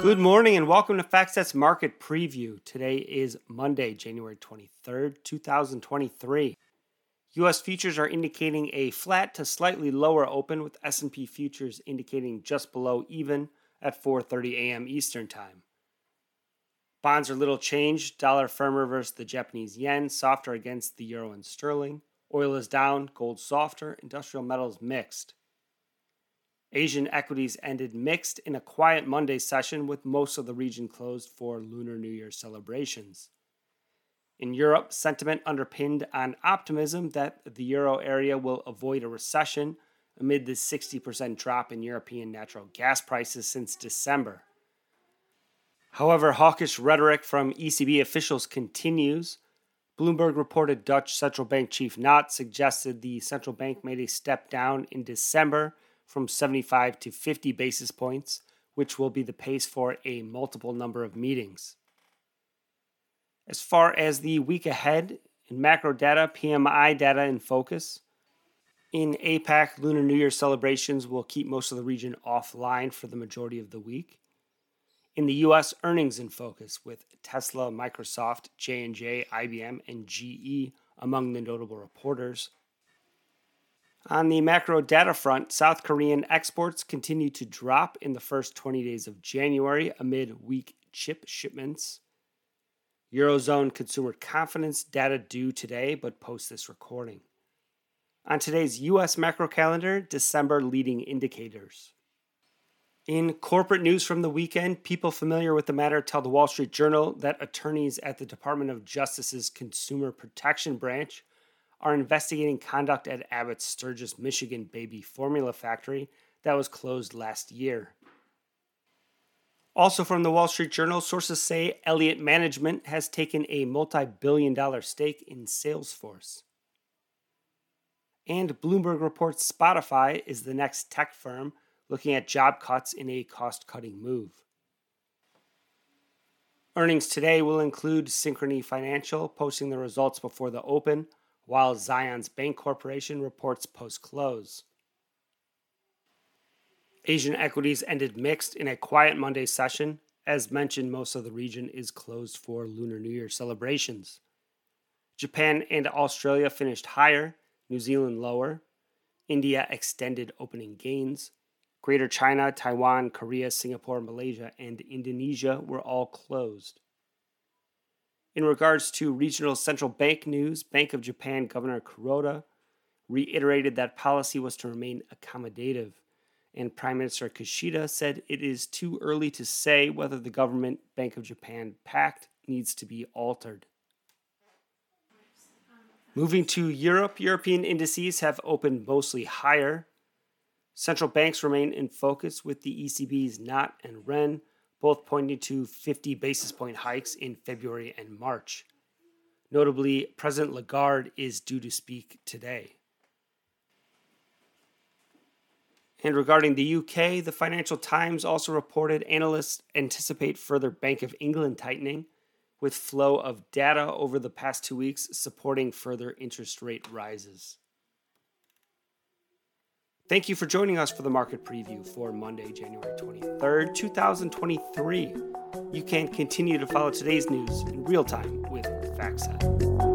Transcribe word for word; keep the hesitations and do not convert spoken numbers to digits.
Good morning and welcome to FactSet's Market Preview. Today is Monday, January twenty-third, twenty twenty-three. U S futures are indicating a flat to slightly lower open, with S and P futures indicating just below even at four thirty a.m. Eastern Time. Bonds are little changed, dollar firmer versus the Japanese yen, softer against the euro and sterling. Oil is down, gold softer, industrial metals mixed. Asian equities ended mixed in a quiet Monday session, with most of the region closed for Lunar New Year celebrations. In Europe, sentiment underpinned on optimism that the euro area will avoid a recession amid the sixty percent drop in European natural gas prices since December. However, hawkish rhetoric from E C B officials continues. Bloomberg reported Dutch central bank chief Knot suggested the central bank made a step down in December from seventy-five to fifty basis points, which will be the pace for a multiple number of meetings. As far as the week ahead, in macro data, P M I data in focus. In APAC, Lunar New Year celebrations will keep most of the region offline for the majority of the week. In the U S, earnings in focus, with Tesla, Microsoft, J and J, I B M, and G E among the notable reporters. On the macro data front, South Korean exports continue to drop in the first twenty days of January amid weak chip shipments. Eurozone consumer confidence data due today, but post this recording. On today's U S macro calendar, December leading indicators. In corporate news from the weekend, people familiar with the matter tell the Wall Street Journal that attorneys at the Department of Justice's Consumer Protection Branch are investigating conduct at Abbott's Sturgis, Michigan baby formula factory that was closed last year. Also from the Wall Street Journal, sources say Elliott Management has taken a multi-billion dollar stake in Salesforce. And Bloomberg reports Spotify is the next tech firm looking at job cuts in a cost-cutting move. Earnings today will include Synchrony Financial posting the results before the open, while Zions Bank Corporation reports post-close. Asian equities ended mixed in a quiet Monday session. As mentioned, most of the region is closed for Lunar New Year celebrations. Japan and Australia finished higher, New Zealand lower. India extended opening gains. Greater China, Taiwan, Korea, Singapore, Malaysia, and Indonesia were all closed. In regards to regional central bank news, Bank of Japan Governor Kuroda reiterated that policy was to remain accommodative, and Prime Minister Kishida said it is too early to say whether the government Bank of Japan pact needs to be altered. Moving to Europe, European indices have opened mostly higher. Central banks remain in focus, with the E C B's Knot and Ren both pointing to fifty basis point hikes in February and March. Notably, President Lagarde is due to speak today. And regarding the U K, the Financial Times also reported analysts anticipate further Bank of England tightening, with flow of data over the past two weeks supporting further interest rate rises. Thank you for joining us for the market preview for Monday, January twenty-third, twenty twenty-three. You can continue to follow today's news in real time with FactSet.